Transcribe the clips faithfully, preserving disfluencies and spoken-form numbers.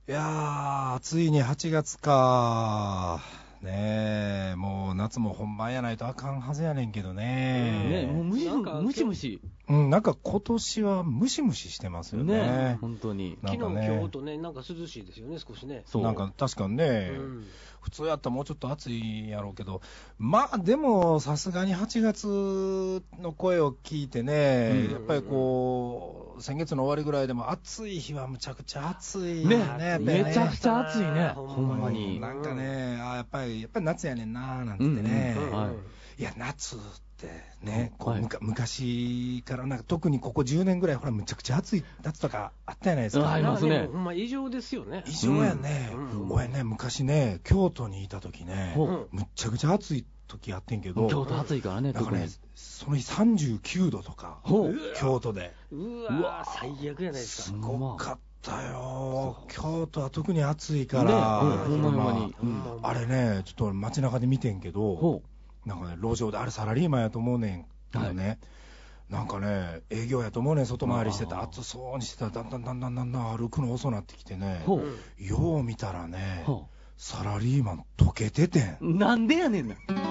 いやーついにはちがつかねえ、もう夏も本番やないとあかんはずやねんけどね。 ね、もうムシムシムシ。 うん、なんか今年はムシムシしてますよね。 ね、本当に。 昨日今日とね、なんか涼しいですよね、少しね。 そう。なんか確かにね、うん、普通やったらもうちょっと暑いやろうけど、まあでもさすがにはちがつの声を聞いてね、うん、やっぱりこう先月の終わりぐらいでも暑い日はむちゃくちゃ暑いね。 ね、めちゃくちゃ暑いね、ほんまに。 なんかね、あやっぱりやっぱり夏やねんななんてね。うんうんはい、いや夏ってね、こう、はい、昔からなんか特にここじゅうねんぐらいほらむちゃくちゃ暑い夏とかあったじゃないですか。 ありますね。 ほんま異常ですよね。 異常やね。うん、俺ね昔ね京都にいた時ね、うん、むちゃくちゃ暑い時やってんけど、 京都暑いからね。 だからねその日さんじゅうきゅうどとか京都で。 うわ最悪やないですか。 すごかったよ。京都は特に暑いから、 ねうんほんまにうん、あれねちょっと街中で見てんけど。なんかね、路上であれサラリーマンやと思うねんけどね、はい、なんかね営業やと思うねん外回りしてた暑そうにしてたらだんだんだんだんだんだん歩くの遅なってきてね、よう見たらねサラリーマン溶けててん。 なんでやねんな。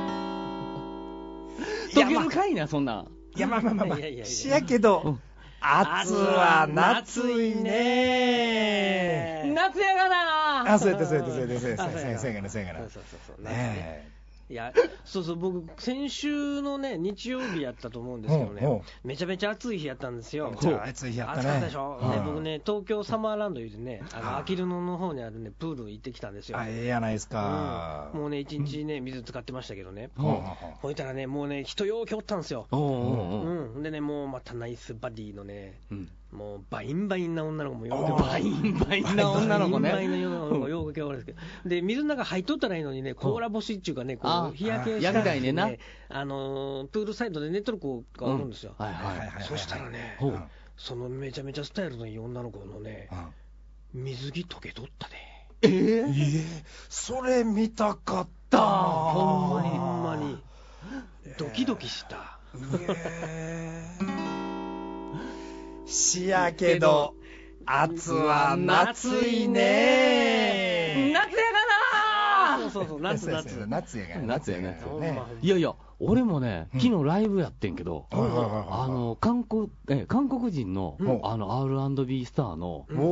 溶けるかいなそんな。 いやまあまあまあまあしやけど暑は夏いね夏やがな。 あそうやってそうやってそうやってそうやってそうやってそうやってそうやってそうやってねえ。 いやそうそう僕先週のね日曜日やったと思うんですけどね、うんうん、めちゃめちゃ暑い日やったんですよ。 めちゃ暑い日やったね。 暑かったでしょ、うんね、僕ね東京サマーランドいうねあのあきる野の方にあるねプール行ってきたんですよ。 あええやないですか、 うん、もうね一日ね水使ってましたけどね、うん、ほいたらねもうね人ようけおったんですよ、うんうんうん、でねもうまたナイスバディのね、うんもうバインバインな女の子もようけバインバインな女の子ね。 バインバインな女の子ようけおるんですけど、で水の中入っとったらいいのにね、コーラ干しっていうかね、こう日焼けしたらね、あのプールサイドで寝とる子がおるんですよ。そしたらね、そのめちゃめちゃスタイルのいい女の子のね、水着溶けとったで。 えー、えー、それ見たかった。 ほんまにほんまにドキドキした。 えーしやけど暑は夏いね。 夏やがな。そうそうそう夏夏夏やがな夏やね。いやいや俺もね昨日ライブやってんけど、うん、あの韓国え韓国人の、うん、あの アールアンドビー スターの、うん、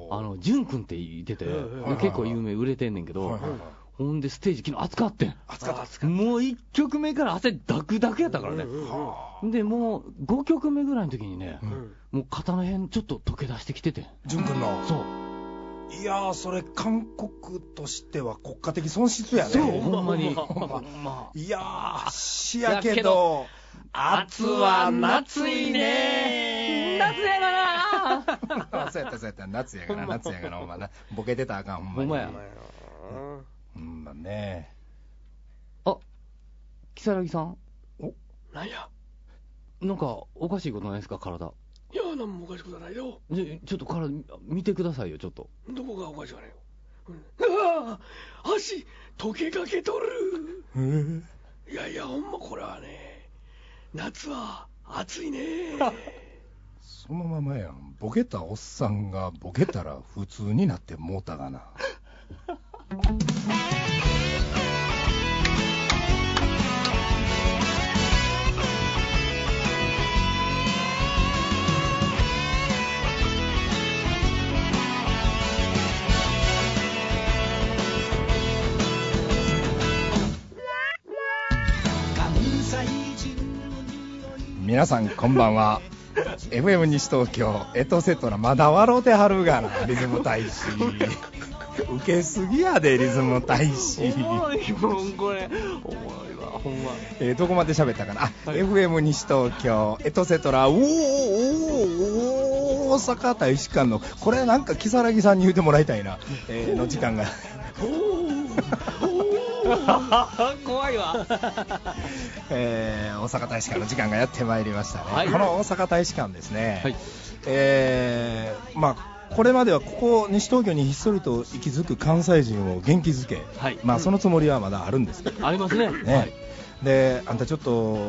あのジュン君って言ってて、うん、結構有名売れてんねんけど。うんほんでステージ昨日暑かってん。 暑かったもういっきょくめから汗ダクダクやったからね、うんうん、でもうごきょくめぐらいの時にね、うん、もう肩の辺ちょっと溶け出してきてて淳君のそういやーそれ韓国としては国家的損失やね。 そうほんまにいやーしやけど暑は夏いね。 夏やがなそうやったそうやった夏やがな夏やがなお前なボケてたらあかんほんまにほんまやうんまあね。 あ、如月さん。 お、なんや。 なんかおかしいことないですか体。 いやなんもおかしいことないよ。 ちょっと体見てくださいよちょっと。 どこがおかしくないよ。うん、ああ足溶けかけとる。 えー、 いやいやほんまこれはね夏は暑いね。 そのままやん。ボケたおっさんがボケたら普通になってもうたがな。皆さんこんばんは。エフエム 西東京エトセトラまだ笑うてはるがなリズム大使受けすぎやでリズム大使。 おもろいもんこれおもろいわほんま。 えー、どこまで喋ったかなあ、はい、エフエム 西東京エトセトラおーおー大阪大使館のこれなんか如月さんに言うてもらいたいな、えー、の時間が怖いわ、 えー、大阪大使館の時間がやってまいりましたね、はい、この大阪大使館ですね、はい、えー、まあこれまではここ西東京にひっそりと息づく関西人を元気づけ、はい、まあそのつもりはまだあるんですけどありますね、 ね、はい、であんたちょっと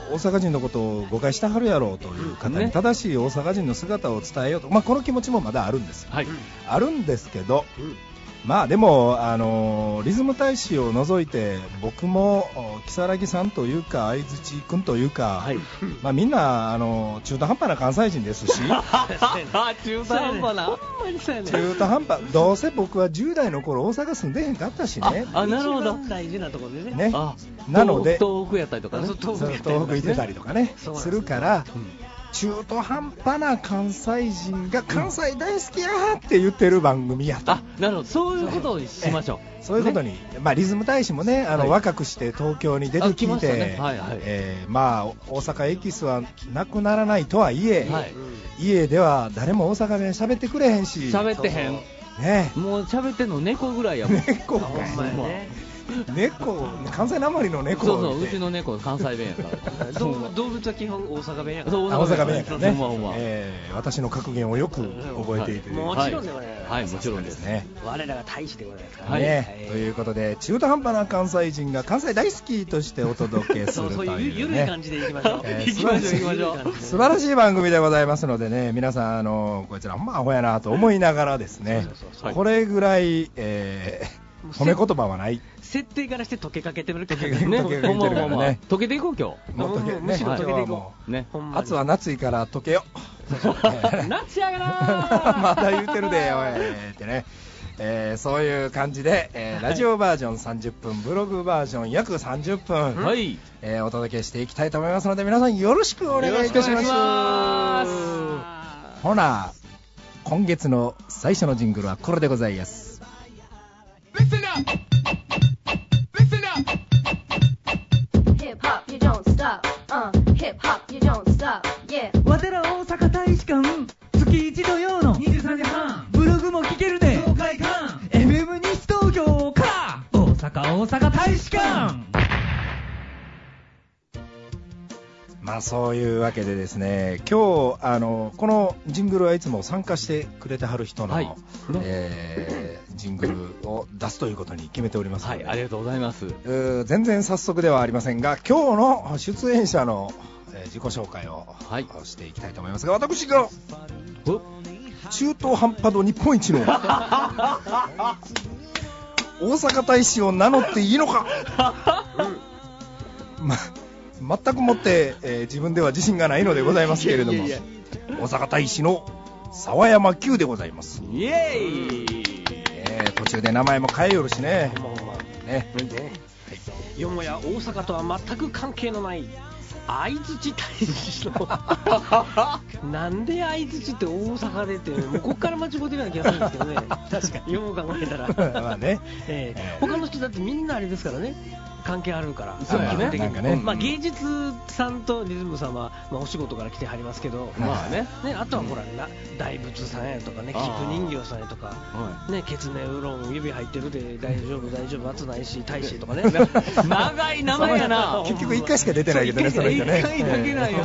大阪人のことを誤解してはるやろうという方に正しい大阪人の姿を伝えようと、まあ、この気持ちもまだあるんです、はい、あるんですけど、うん、まあでも、あのー、リズム大使を除いて僕も如月さんというか相槌君というか、はい、まあ、みんな、あのー、中途半端な関西人ですし中途半端な中途半端どうせ僕はじゅう代の頃大阪住んでへんかったしね。 ああ、なるほど。 大事なところで ね, ねなので東北やったりとかね、 東北行ってたりとかねするから、うん、中途半端な関西人が関西大好きやって言ってる番組やと、 うん、あ、なるほど、そういうことにしましょう。 そういうことに、ね、まあ、リズム大使もね、あの、はい、若くして東京に出てきて、ね、はいはい、えー、まあ、大阪エキスはなくならないとはいえ、はい、家では誰も大阪弁喋ってくれへんし、 喋ってへん、 ね、 もう喋ってんの猫ぐらいやもん。 猫か猫、関西なまりの猫。 そうそう、うちの猫関西弁やから動物は基本大阪弁やから。 大阪弁やからね、えー、私の格言をよく覚えていて、 もちろんでございます。 はい、もちろんですね。 我らが大使でございますからね、はい、ということで中途半端な関西人が関西大好きとしてお届けするという、ね、そうそういうゆるい感じでいきましょう、えー、 いきましょういきましょう。 素晴らしい番組でございますのでね、皆さん、あのこいつらほんまアホやなと思いながらですね、これぐらい、えー、褒め言葉はない。 設定からして溶けかけてるけどね、ほんまほんま溶けていこう今日。 もう溶け、むしろ溶けていこう。ね、 暑は夏いから溶けよ。 夏やがな。 まだ言うてるでおいってね。えー、そういう感じで、えー、ラジオバージョンさんじゅっぷん、ブログバージョン約さんじゅっぷん、はい、えー、お届けしていきたいと思いますので、皆さんよろしくお願いいたします。ほな、今月の最初のジングルはこれでございます。Listen up! Listen up! Hip hop, you don't stop. Uh, hip hop, you don't stop. Yeah. わてら大阪大使館、月一土曜のにじゅうさんじはん、ブログも聞けるで。東海館 エフエム 西東京か。大阪大阪大使館。 まあそういうわけでですね、今日あのこのジングルはいつも参加してくれてはる人の、はい、えー、ジングルを出すということに決めておりますので、 はい、ありがとうございます。 全然早速ではありませんが、今日の出演者の、えー、自己紹介を、はい、していきたいと思いますが、私が中途半端度日本一の大阪大使を名乗っていいのか、ま全くもって、えー、自分では自信がないのでございますけれども、いやいやいや、大阪大使の沢山久でございます。 イエーイ、 えー、途中で名前も変えよるしね。 ね、よもや大阪とは全く関係のない相槌大使のなんで相槌って大阪でって、もうこっから間違ってるような気がするんですけどね。確かによく考えたらまあね、えー、他の人だってみんなあれですからね、関係あるから。 そうですね。 なんかね、まあ、芸術さんとリズムさんは、まあ、お仕事から来てはりますけど、まあね、ね、あとはほら、うん、大仏さんやとかね、菊人形さんやとか、ね、ケツネウロン指入ってるで大丈夫大丈夫、熱ないし大使とかね。 長い名前やな。 結局いっかいしか出てないけどね、それいっかいだけだよ。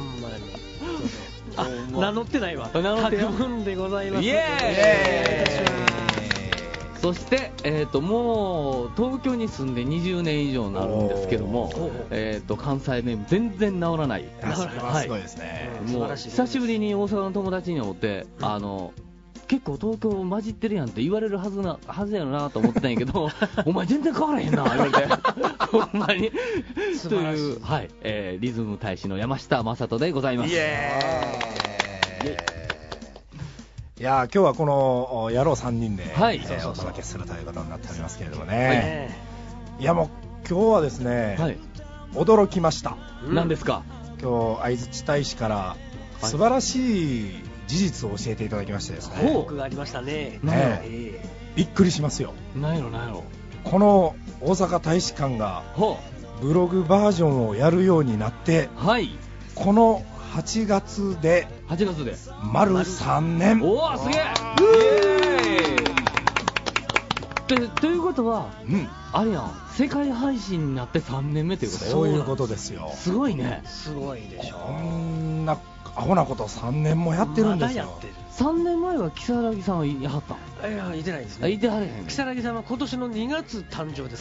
あ、名乗ってないわ。名乗ってよ。タクムンでございます。 イエーイ。そして、えー、ともう東京に住んでにじゅうねん以上になるんですけども、えー、と関西弁全然治らない。 それはすごいですね。 はい、もう久しぶりに大阪の友達に会って、うん、あの結構東京混じってるやんって言われるはずなはずやろなと思ってたんやけどお前全然変わらへんな言われてほんまにという、はい、えー、リズム大使の山下正人でございます。イエーイ。 いや今日はこの野郎さんにんで、はい、えー、お届けするということになっておりますけれどもね、はい、いやもう今日はですね、はい、驚きました。 何ですか。 今日相槌大使から素晴らしい事実を教えていただきましてですね、 報告がありましたね。 ね、えー、びっくりしますよ。 なんやろなんやろ。 この大阪大使館がブログバージョンをやるようになって、はい、このはちがつではちがつで丸さんねん。 おお、すげえ。イエーイ。ということは、うん、あれやん、世界配信になってさんねんめということだよ。 そういうことですよ。 すごいね。 すごいでしょ。 こんなアホなことさんねんもやってるんですよ。まだやってる。 さんねんまえは如月さんはいはったん。 いや、いてないですね。 いてはれへん。 如月さんは今年のにがつ誕生ですから。 あ、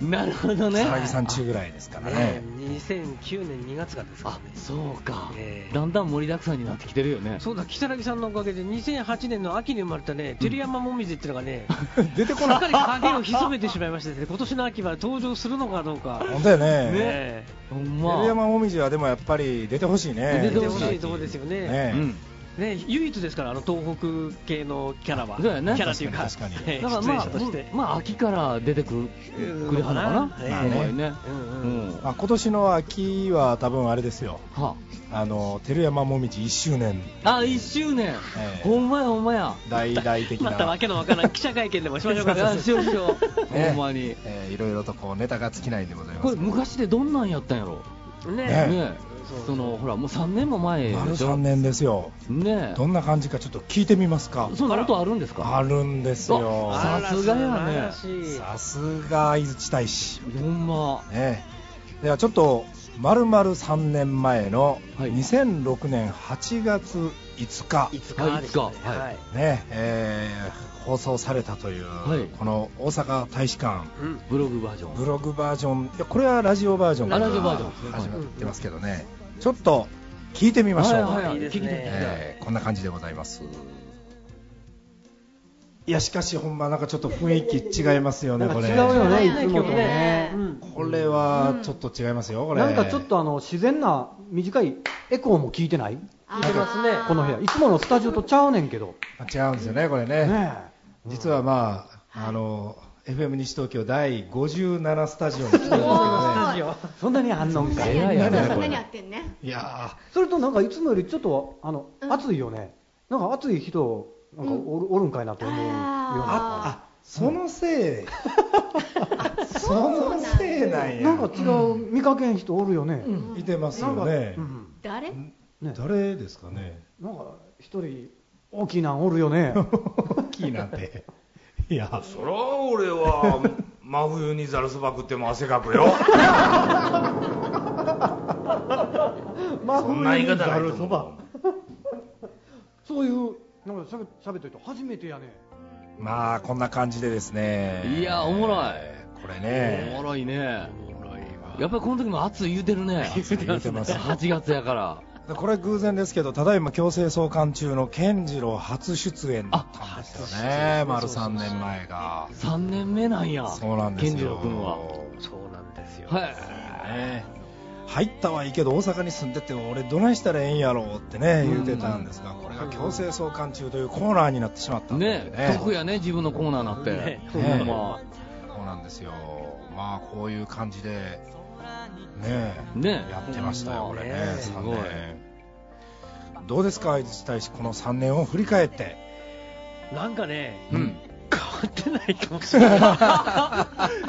なるほどね。 草薙さん中ぐらいですからね。 にせんきゅうねんにがつからですからね。 あ、そうか、えー、だんだん盛りだくさんになってきてるよね。 そうだ、草薙さんのおかげでにせんはちねんの秋に生まれたね、照山もみじっていうのがね、 出てこない。 すっかり影を潜めてしまいましてね、今年の秋は登場するのかどうか。 本当よね。 ね、 ほんま。照山もみじはでもやっぱり出てほしいね。 出てほしいところですよね。 ね、うんね、唯一ですから、あの東北系のキャラは、 そうやね、 キャラというか、 確かに確かにだからまあ、 まあ、秋から出てくるくるはずかな、 今年の秋は多分あれですよ、はあ、あの照山もみじいっしゅうねん、 あ、いっしゅうねん、えー、ほんまや、ほんまや、 大々的な、 またわけのわからん記者会見でもしましょうか、 しようしよう、ね、ほんまに、 えー、いろいろとこうネタが尽きないでございます。 これ、昔でどんなんやったんやろ、 ねねねそのほらもうさんねんも前でしょ。 丸さんねんですよ。ね、どんな感じかちょっと聞いてみますか。 そんなことあるんですか。 あるんですよ。 さすがやね。 さすが井槌大使。 ほんま。 ね。ではちょっと丸々さんねんまえのにせんろくねんはちがついつか。 いつか。 いつか。はい。 ね、えー。放送されたという、はい、この大阪大使館、 うん、ブログバージョンブログバージョン、いやこれはラジオバージョンから始まってますけどね、ちょっと聞いてみましょう。 はいはい、いいですね、 えー、こんな感じでございます。いやしかしほんまなんかちょっと雰囲気違いますよね。これ違うよね、いつもとね、 うん、これはちょっと違いますよ。これなんかちょっとあの自然な短いエコーも聞いてない？ 聞いてますね。 この部屋いつものスタジオとちゃうねんけど。 違うんですよねこれね。 ね実はまあ、あの エフエム 西東京だいごじゅうななスタジオに来てるんですけどね。 そんなにあんのんかい。 そんなにあってんね。 いやそれとなんかいつもよりちょっとあの、うん、暑いよね。なんか暑い人なんかおる、うん、おるんかいなと思うような。 ああ、そのせい。そのせいなんや。 なんか違う見かけん人おるよね。 うん、いてますよね。 うん、誰？ ね、誰ですかね。 なんか一人大きいなんおるよね。 大きいなんて。いや、 そら俺は真冬にザルそば食っても汗かくよ。そんな言い方ないと思う。 そういうなんかしゃべしゃべってると初めてやね。 まあこんな感じでですね。 いやおもろい。 これね。 おもろいね。やっぱりこの時も暑い言うてるね。 言うてます。 はちがつやから。 これ偶然ですけど、ただいま強制送還中の健次郎初出演だったんですよね。丸さんねんまえが。 さんねんめなんや。 そうなんですよ。 健次郎君は。 そうなんですよ。 はい。 ね、入ったはいいけど大阪に住んでて俺どないしたらええんやろうってね言うてたんですが、これが強制送還中というコーナーになってしまったんでね。 ね、得やね自分のコーナーになって。ね、 そうなんですよ。まあこういう感じで。ねえ、 ねやってましたよ、これね、 すごい。 どうですか、井槌大使、このさんねんを振り返って。 なんかね、 うん、 変わってないかもしれない。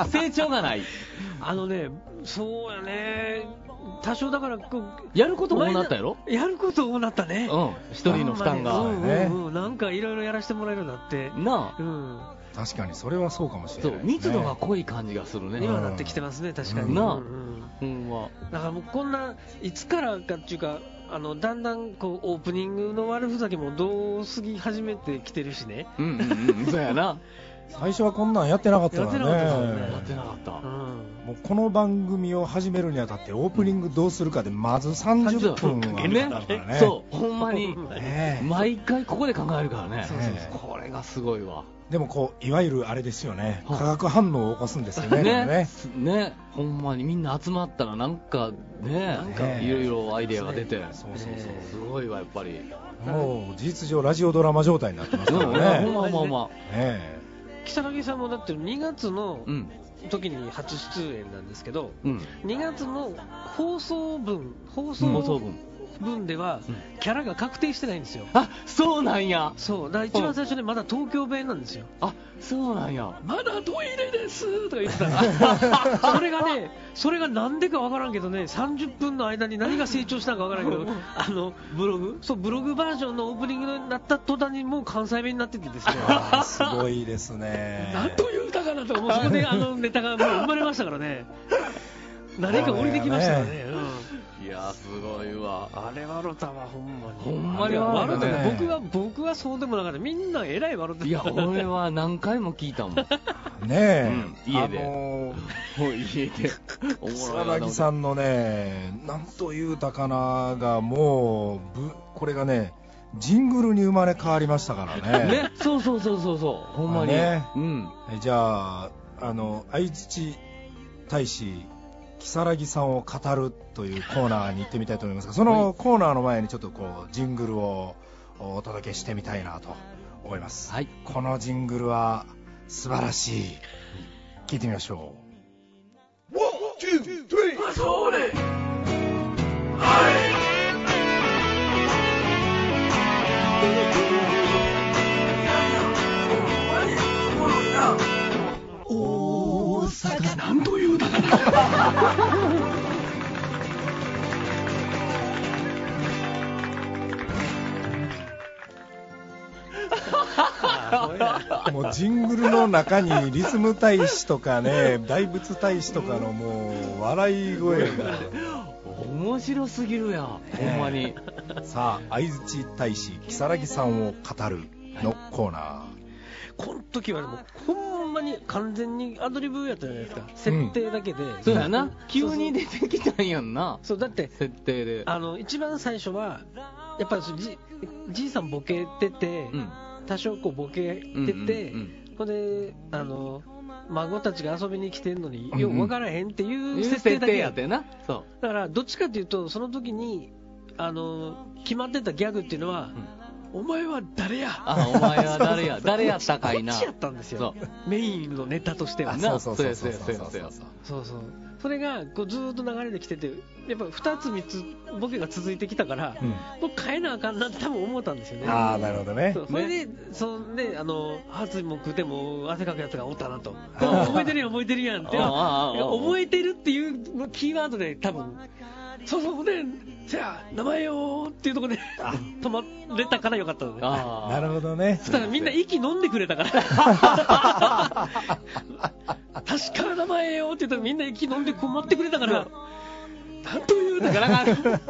成長がない。 あのね、そうやね、多少だからこう、 やること多なったやろ？ やること多なったね。 うん、一人の負担が。 うんうんうん、なんかいろいろやらせてもらえるようになって。 なあ。 うん。 確かにそれはそうかもしれない、ね、 そう密度が濃い感じがするね。 今なってきてますね、確かに。 なあ、 うんうん、 だからもうこんないつからかっていうか、あのだんだんこうオープニングの悪ふざけもどう過ぎ始めてきてるしね。 うんうんうん、そうやな。 最初はこんなんやってなかったからね。 やってなかった。 うん、 もうこの番組を始めるにあたってオープニングどうするかでまずさんじゅっぷんはあるからね。 そうほんまに、 ね、 毎回ここで考えるからね。 そうそうそう、 これがすごいわ。 でもこういわゆるあれですよね、化学反応を起こすんですよね。 ね、 ねね、ほんまにみんな集まったらなんかね、なんかいろいろアイデアが出て、 そうそうそう、 すごいわやっぱり。 もう事実上ラジオドラマ状態になってますからね。 ほんまほんまほんま。 ね、 如月さんもだってにがつの時に初出演なんですけど、うん、にがつの放送分放送分分ではキャラが確定してないんですよ。 あ、そうなんや。 そうだから一番最初にまだ東京弁なんですよ。 あ、そうなんや。 まだトイレですとか言ってたらそれがね、それがなんでかわからんけどね、さんじゅっぷんの間に何が成長したかわからんけどあのブログそうブログバージョンのオープニングになった途端にもう関西弁になっててですねすごいですね。 なんという歌かなともうそこであのネタがもう生まれましたからね。何か降りてきましたからね。 いややすごいわ。 あれ笑ったわほんまに。 ほんまに笑ったね。僕は僕はそうでもなかった。みんなえらい笑ってた。 いや俺は何回も聞いたもん。ねえ、 うん、家で、 あのー、 家で草薙さんのね、なんというたかながもうぶこれがねジングルに生まれ変わりましたからね。 ね、そうそうそうそうそうほんまに。 ね、 うん。 じゃああの相槌大使如月さんを語るというコーナーに行ってみたいと思いますが、そのコーナーの前にちょっとこうジングルをお届けしてみたいなと思います。はい、このジングルは素晴らしい。聞いてみましょう。ワン、ツー、スリー、それ。はい。大阪なんというだかな。もうジングルの中にリズム大使とかね、大仏大使とかのもう笑い声が面白すぎるやん、ほんまに。 さあ、相槌大使如月さんを語るのコーナー。 この時はでもほんまに完全にアドリブやったじゃないですか。設定だけで、うん、 そうやな、急に出てきたんやんな。 そうだって設定であの一番最初はやっぱりじじいさんボケてて、うん、多少こうボケてて、うんうんうん、これであの孫たちが遊びに来てんのによく分からへんっていう設定だけやってな。そうだからどっちかというとその時にあの決まってたギャグっていうのは、うん、お前は誰や、 あお前は誰や誰やったかいな、 こっちやったんですよ、メインのネタとしては。 そうそうそうそうそうそうそう、それがこうずーっと流れてきてて、やっぱふたつみっつボケが続いてきたから、うん、もう変えなあかんなって多分思ったんですよね。 ああなるほどね。 それで、ね、そんであの暑いもん食うても汗かくやつがおったなと、覚えてるやん覚えてるやんって覚えてるっていうキーワードで多分そうそうで、じゃあ名前をっていうところで止まれたからよかったのね。 あなるほどね。 そしたらみんな息飲んでくれたから確か名前をって言ったらみんな息飲んで困ってくれたから、なんというだから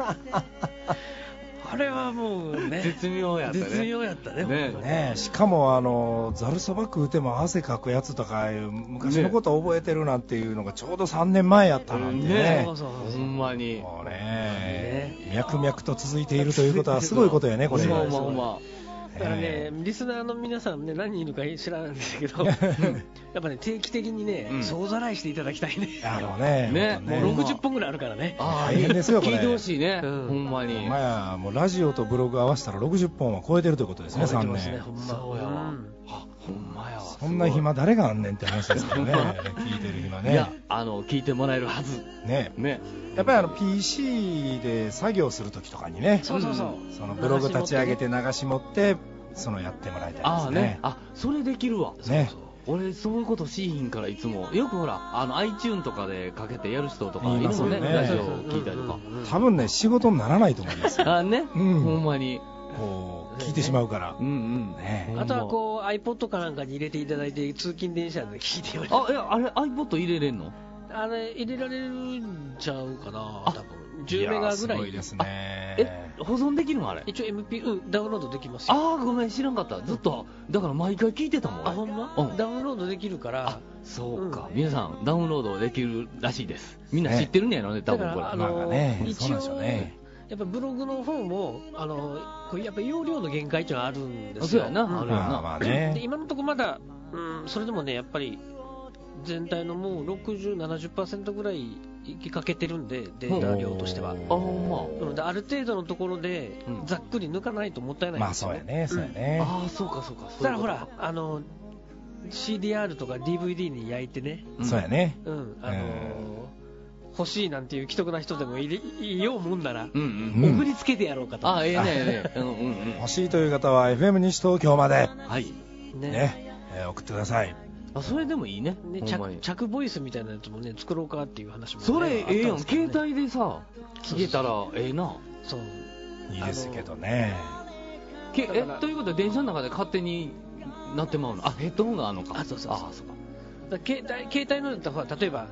あれはもうね絶妙やったね。 絶妙やったね。 ねね、しかもあのざるそば食うても汗かくやつとかいう昔のことを覚えてるなんていうのがちょうどさんねんまえやったなんてね。ねそうそうそう、ほんまにもうね、ね脈々と続いているということはすごいことやねこれ。 まあまあまあ。 だからね、リスナーの皆さんね、何人いるか知らないんですけどやっぱね、定期的にね、うん、総ざらいしていただきたいね。 あのね、 ね、もうろくじゅっぽんぐらいあるからね。 あ大変ですよこれ。 聞いてほしいね、うん、ほんまに。 まやもうラジオとブログ合わせたらろくじゅっぽんは超えてるということですね。さんねん。 ほんまそうやわ、うん、 ほんまやわ。 そんな暇誰があんねんって話ですけどね聞いてる暇ね。 いや、あの聞いてもらえるはずね。ね、やっぱりあの ピーシー で作業するときとかにね、 そうそうそう、 そのブログ立ち上げて流し持ってそのやってもらいたいですね。 ああね、あそれできるわ。 ね、 そうそう、俺そういうことしいひんからいつもよくほらあの iTunes とかでかけてやる人とかいるもんね、ラジオ聞いたりとか。 多分ね仕事にならないと思いますよ。 あね、うん、ほんまにこう聞いてしまうから。 うんうんね、あとはこう iPod かなんかに入れていただいて通勤電車で聞いてもらう。あ、いやあれ iPod 入れれんの？ あれ入れられるんちゃうかな、多分じゅうメガぐらい。 すごいですね。 え、保存できるのあれ？ 一応 エムピー、うん、ダウンロードできますよ。 ああ、ごめん知らんかった。ずっとだから毎回聞いてたもん。 あ、ほんま、うん、ダウンロードできるから。 そうか、うん、皆さんダウンロードできるらしいです。みんな知ってるんやろね、多分これ。 あのーね、一応ね、やっぱブログの方もあのこれやっぱ容量の限界っていうのはあるんですよ。 そうやな、うん、あるよな。 まあね、 で今のところまだ、うん、それでもねやっぱり全体のもうろくじゅう、ななじゅっパーセント ぐらい行きかけてるんで、データ量としては。あ、ほんま。である程度のところでざっくり抜かないともったいないんですよ、ね。 まあそうやね、そうやね。 うん、ああ、そうかそうか。 だからほらあの シーディーアール とか ディーブイディー に焼いてね。 うん、そうやね。 うん、あのー、欲しいなんていう既得な人でもいいようもんなら、うんうん、送りつけてやろうかと。 ああ、ええねええね。うんうんうん。 欲しいという方は エフエム 西東京まで。 はい。 ね。 ね、えー、送ってください。 あ、それでもいいね。 ね、着, 着ボイスみたいなやつもね作ろうかっていう話も、ね、 それええやん、ね、携帯でさ聞けたらええな。 そういいですけどね。 けえということは電車の中で勝手になってまうの？あ、ヘッドホンがあるのか。 あ、そうそうそう。あ、そうか。だ携帯携帯のだったら例えば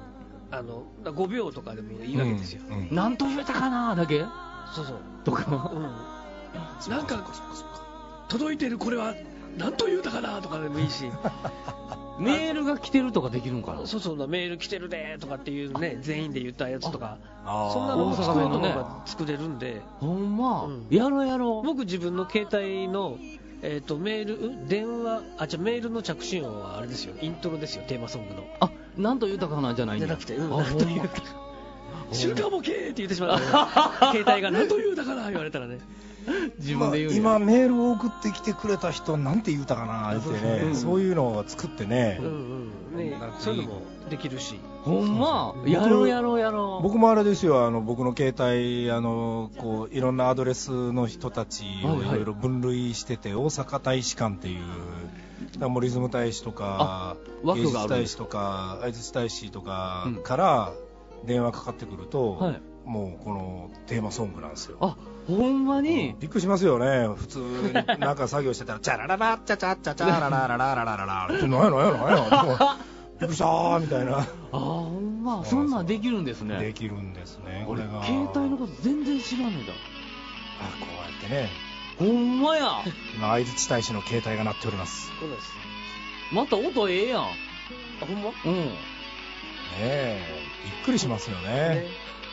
あのごびょうとかでもいいわけですよ。 うんうん、なんと言えたかなだけそうそうとか、 うん、なんか届いてるこれはなんと言うたかなとかでもいいしメールが来てるとかできるんかな。 そうそうメール来てるでとかっていうね全員で言ったやつとかそんなのを作るのが作れるんで、 ほんま、うん、やろうやろう。 僕自分の携帯のえーとメール電話あじゃメールの着信音はあれですよイントロですよテーマソングの。 あなんと言うたかなじゃないんじゃなくて、うん、なんと言うた週刊ボケーって言ってしまう、ね、携帯がなんと言うたかな言われたらね自分で言う、ね、 今メールを送ってきてくれた人なんて言うたかなってね、うん、そういうのを作ってね、うんうんね、そういうのもできるし。 ほんまやろうやろうやろう。 僕もあれですよ、あの僕の携帯あのこういろんなアドレスの人たちをいろいろ分類してて、はいはい、大阪大使館っていうだもうリズム大使とか芸術大使とか愛知大使とかから電話かかってくると、うんはい、もうこのテーマソングなんですよ。 あほんまに、 うん、びっくりしますよね。普通になんか作業してたらチャラララチャチャチャチャララララララララって何や何や何やびっくりしたーみたいな。ああほんまそんなんできるんですね。 できるんですね。これが携帯のこと全然知らねえだ。 あこうやってね。 ほんまや。 今相槌大使の携帯が鳴っております。 そうです。 また音ええやん。あほんま。 うん。 ねえびっくりしますよね。ね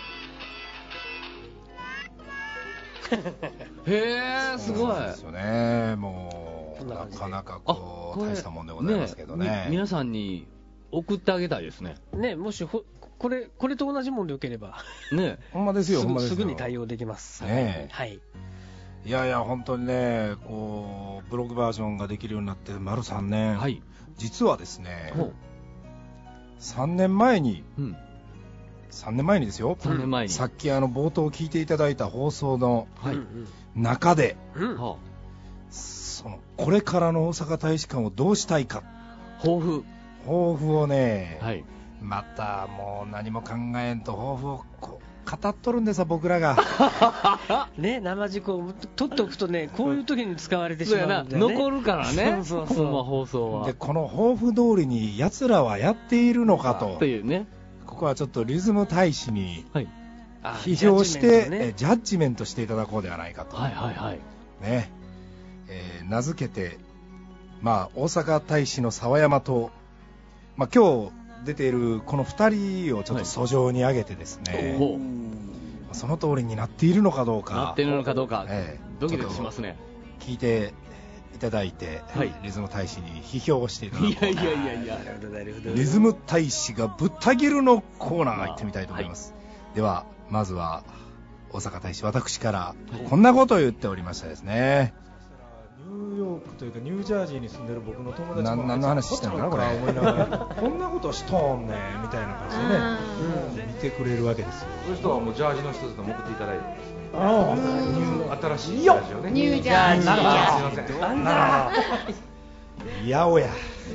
へえすごい。そうですよね。もうなかなかこう大したもんでございますけどね。ね皆さんに送ってあげたいですね。 ねもしほこれこれと同じもんでよければねほんまですよほんまですよ。 すぐに対応できます。 ねはい。 いやいや本当にねこうブログバージョンができるようになって丸さんねん。はい。実はですね。さんねんまえに。うん。さんねんまえにですよ。 さんねんまえに。 さっきあの冒頭聞いていただいた放送の中で、はいうん、そのこれからの大阪大使館をどうしたいか抱負抱負をね、 はい、 またもう何も考えんと抱負をこう語っとるんですよ僕らがね生事故を取っておくとねこういう時に使われてしまうんだよね。 残るからねそうそうそう、 まあ、放送はでこの抱負通りに奴らはやっているのかとっていうねここはちょっとリズム大使に批評して、はいね、ジャッジメントしていただこうではないかと、 はいはいはいねえー、名付けて、まあ、大阪大使の沢山と、まあ、今日出ているこのふたりをちょっと訴状に上げてですね、はい、その通りになっているのかどうかなっているのかどうか、えー、ドキドキしますね。 聞いていただいて、はい、リズム大使に批評をしていただこう。 いやいやいやいやリズム大使がぶった切るのコーナー行ってみたいと思います、はい、ではまずは大阪大使私からこんなことを言っておりましたですね。 ニューヨークというかニュージャージーに住んでる僕の友達も何の話してんのかなこれ思いながらこんなことしとんねんみたいな感じでね、うん、見てくれるわけですよ。 そういう人はもうジャージの一つでも送っていただいてああニュー新しいジャージをねニュージャージーすいませんいやおや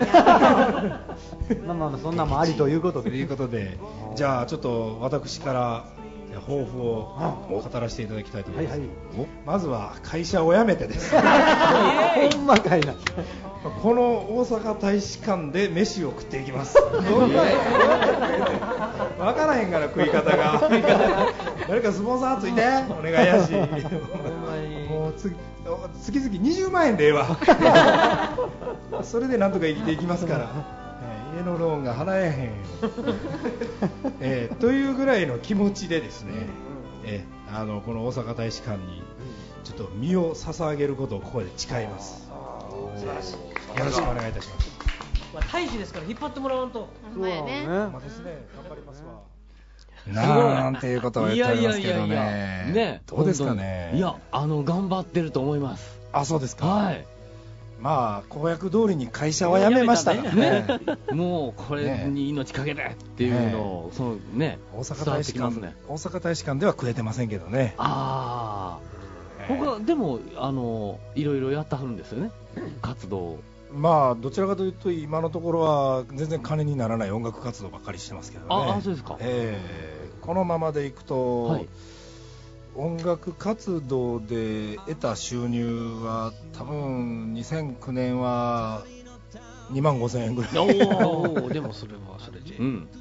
まあまあそんなもありということでということでじゃあちょっと私から抱負を語らせていただきたいと思います、はいはい、まずは会社を辞めてですほんまかいなこの大阪大使館で飯を食っていきます分からへんから食い方が誰かスポンサーついてお願いやしもう次月々にじゅうまんえんでええわそれでなんとか生きていきますから家のローンが払えへん、えー、というぐらいの気持ちでですね、えー、あのこの大阪大使館にちょっと身を捧げることをここで誓います。よろしくお願いいたします。 まあ、大使ですから引っ張ってもらわんと。 そうやね。 まあですね、頑張りますわ。なんていうことを言っておりますけどね。いやいやいやいやね、どうですかね。 いや、あの頑張ってると思います。 あ、そうですか。 はい。 まあ公約通りに会社は辞めましたからね。 もうこれに命かけてっていうのを、そのね、 大阪大使館ね。大阪大使館では食えてませんけどね。 ああ。僕はでもあのいろいろやってはるんですよね。活動。 まあどちらかというと今のところは全然金にならない音楽活動ばっかりしてますけどね。 ああそうですか。 えー、このままでいくと。はい、音楽活動で得た収入は多分にせんきゅうねんはにまんごせんえんぐらい。 おおでもそれはそれで、うん、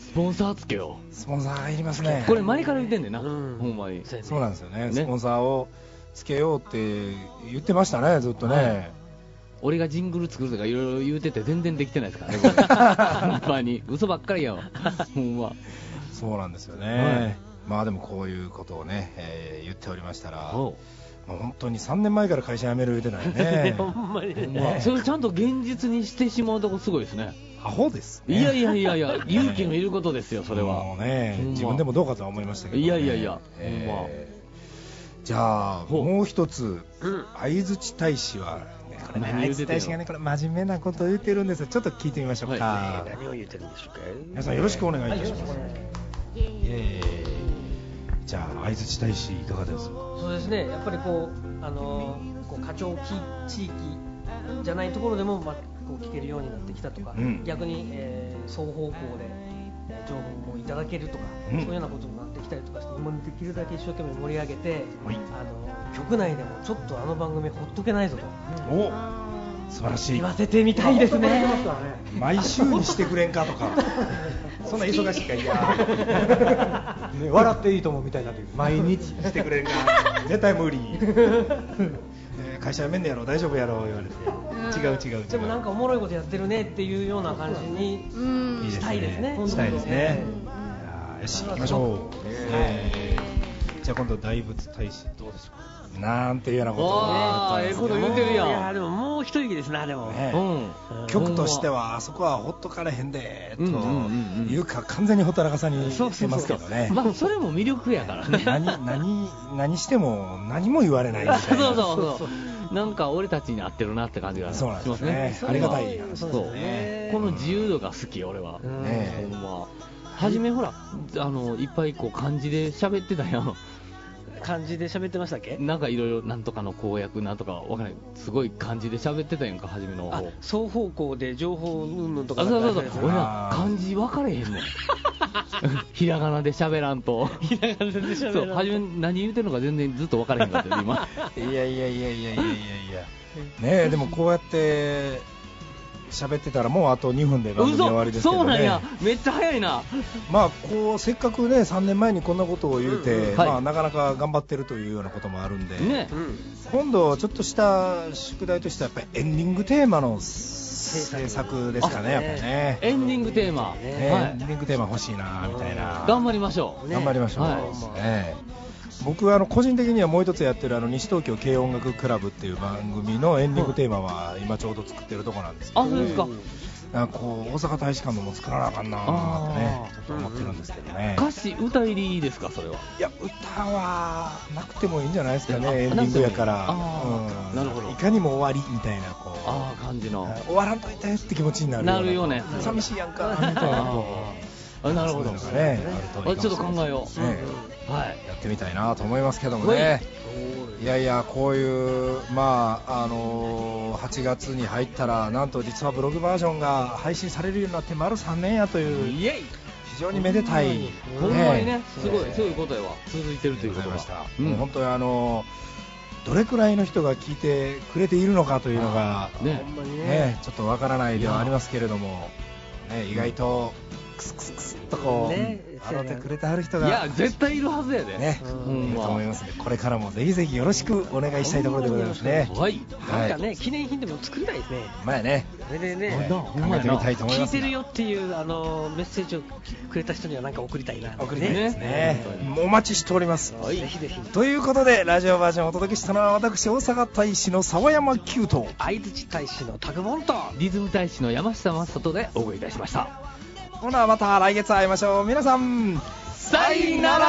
スポンサーつけよう。スポンサーいりますね。 これ前から言ってんねんな、うん、ほんまに。 そうなんですよね。スポンサーをつけようって言ってましたね、ずっとね。はい、 俺がジングル作るとかいろいろ言うてて全然できてないですからね、これ。ほんまに嘘ばっかりやわ。ほんま。 そうなんですよね。はい、まあでもこういうことをね、えー、言っておりましたら。まあ、本当にさんねんまえから会社辞める言うてないね。 ほんまにね。 それちゃんと現実にしてしまうとこすごいですね。 アホですね。 いやいやいやいや、勇気のいることですよ、それは。 もうね、自分でもどうかとは思いましたけど、ね。 いやいやいや、 えー、じゃあ、もう一つ、相槌大使は、ね、これね、相槌大使がね、これ真面目なことを言ってるんですよ。ちょっと聞いてみましょうか。 はい、何を言ってるんでしょうか。 皆さんよろしくお願いいたします。はい、えーじゃあ相槌大使いかがですか。 そうですね、やっぱりこうあのこう課長地域じゃないところでも、まあ、こう聞けるようになってきたとか、うん、逆に、えー、双方向で、えー、情報もいただけるとか、うん、そういうようなことになってきたりとかして、今できるだけ一生懸命盛り上げて、はい、あの局内でもちょっとあの番組ほっとけないぞと、 お素晴らしい言わせてみたいですね。 毎週にしてくれんかとかそんな忙しいかいや、 ね、笑っていいと思うみたいになってる。毎日してくれんか絶対無理会社辞めんねやろ大丈夫やろ言われて、違う違う違う。 でもなんかおもろいことやってるねっていうような感じにしたいですね。 したいですね。よし行きましょう。えー、じゃあ今度大仏大使どうでしょうか。なんていうようなことをああ、ええこと言うてるやん。 いやでももう一息ですな、でも、ね、 うん、局としてはあそこはほっとかれへんでというか、完全にほったらかさにしてますけどね。 まあそれも魅力やからね。 何何何しても何も言われないみたいな。 そうそうそうなんか俺たちに合ってるなって感じがしますね。 ありがたい話ですね。この自由度が好き俺は。ね、ほんま初めほらあのいっぱいこう漢字で喋ってたやん。 漢字で喋ってましたっけ。 なんかいろいろなんとかの公約なんとかわからない、すごい漢字で喋ってたやんか、初めの方。 双方向で情報うんぬんとか。 そうそうそう、俺は漢字分かれへんねんひらがなで喋らんと。 ひらがなで喋らんと。 そう、初め何言うてるのか全然ずっと分からへんかったよ今いやいやいやいやいやいやいやねえ、でもこうやって喋ってたらもうあとにふんで番組終わりですけどね。 そうなんや、めっちゃ早いな。 まあこうせっかくねさんねんまえにこんなことを言うて、うんうん、まあ、はい、なかなか頑張ってるというようなこともあるんで、ね、うん、今度ちょっとした宿題としてはやっぱりエンディングテーマの制作ですかね、やっぱりね。 エンディングテーマ、 ね、はい、エンディングテーマ欲しいなみたいな。 頑張りましょう。 頑張りましょう。はい、ね、僕はあの個人的にはもう一つやってるあの西東京軽音楽クラブっていう番組のエンディングテーマは今ちょうど作ってるところなんですけど、 あ、そうですか。 なんかこう大阪大使館のも作らなあかんなーってねちょっと思ってるんですけどね。 歌詞歌入りですかそれは。 いや歌はなくてもいいんじゃないですかね、エンディングやから。 うん、なるほど。 いかにも終わりみたいなこうあ感じの終わらんといてって気持ちになるなるよね。 寂しいやんかみたいなこうあなるほどね。あちょっと考えよう、ね、 はい、やってみたいなと思いますけどもね。いやいやこういうまああのー、はちがつに入ったらなんと実はブログバージョンが配信されるようになって丸さんねんやという非常にめでたい、ね、 ほんまにねすごいそういうことやわ続いてるということでした、うん、もう本当にあのどれくらいの人が聞いてくれているのかというのがね、ねちょっとわからないではありますけれども、ね、意外とクスクスクスっとこう、ね、笑ってくれてはる人がいや絶対いるはずやでね、うん、いると思いますのでこれからもぜひぜひよろしくお願いしたいところでございますね。 はい、なんかね記念品でも作りたいですね。 まあねそれでね考えてみたいと思います。 聞いてるよっていうあのメッセージをくれた人にはなんか送りたいな。 送りたいですね。お待ちしております。 ぜひぜひ。 ということでラジオバージョンをお届けしたのは私大阪大使の沢山久と相槌大使のタグボンとリズム大使の山下正人でお送りいたしました。 ほなまた来月会いましょう。皆さんさいなら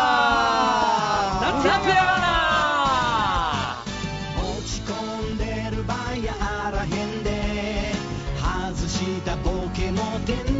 夏やな。 落ち込んでる場合やあらへんで外したボケも天